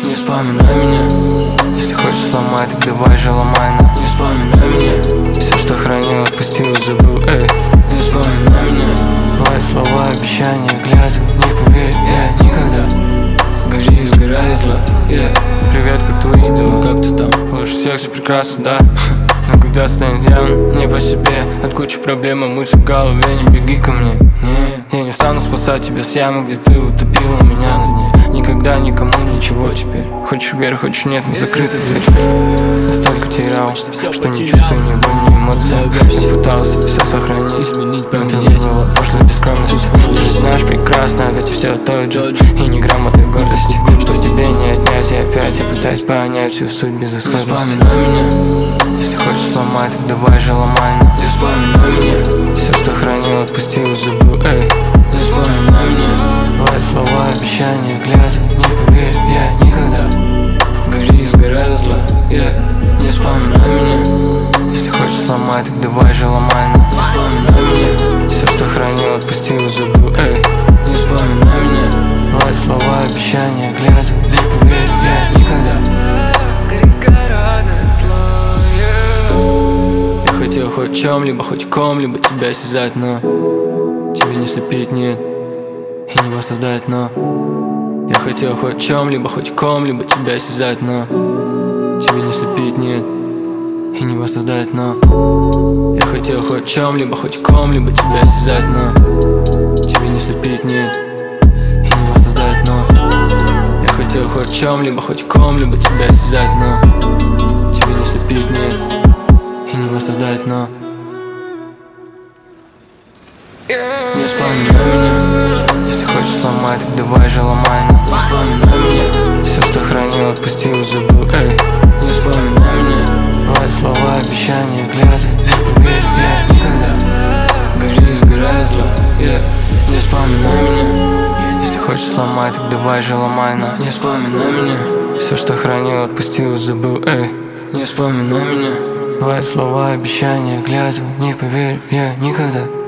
Не вспоминай меня. Если хочешь сломать, так давай же ломай, но не вспоминай меня. Все, что хранил, отпустил и забыл, эй. Не вспоминай меня. Твои слова, обещания, клятвы, не поверь, я никогда. Гори, сгорай, зла, Привет, как твои дела, как ты там? Лучше всех, все прекрасно, да? Но когда станет явно, не по себе, от кучи проблем, а мысли в голове, не беги ко мне. Я не стану спасать тебя с ямы, где ты утопила меня на дне. Никогда никому ничего теперь. Хочешь верь, хочешь нет, не закрыта дверь. Настолько терял, что не чувствую ни боли, ни эмоций. Я пытался все сохранить, изменить, поменять. Пошлая бескромность. Ты знаешь прекрасно, ведь все тот же. И ни грамотной гордости, что тебе не отнять. И опять я пытаюсь понять всю суть безысходности. Не вспоминай меня. Если хочешь сломать, так давай же ломай, но не вспоминай меня. Все, что хранил, отпустил и забыл, эй. Не вспоминай меня. Твои слова, обещания, клятвы, не поверь, я никогда. Гори, сгорай, зла, Не вспоминай меня. Если хочешь сломать, так давай же ломай, но не вспоминай меня. Все, что хранил, отпустил и забыл, эй. Не вспоминай меня. Твои слова, обещания, клятвы, не поверь, я никогда. Гори, сгорай, Я хотел хоть в чем-либо, хоть в ком-либо тебя осязать, но тебе не слепить, нет, и не воссоздать, но я хотел хоть в чем-либо, хоть в ком-либо тебя осязать, но тебе не слепить, нет, и не воссоздать, но я хотел хоть в чем-либо, хоть в ком-либо тебя осязать, но тебе не слепить, нет, и не воссоздать, но я хотел хоть в чем-либо, хоть в ком-либо тебя осязать, но тебе не слепить, нет, и не воссоздать, но не вспоминай меня. Если хочешь сломать, так давай же ломай, но не вспоминай меня. Все, что хранил, отпустил и забыл, эй. Не вспоминай меня. Твои слова, обещания, клятвы, не поверь, я никогда. Гори, сгорай, зла, Не вспоминай меня. Если хочешь сломать, так давай же ломай, но не вспоминай меня. Все, что хранил, отпустил и забыл, эй. Не вспоминай меня. Твои слова, обещания, клятвы, не поверь, я никогда.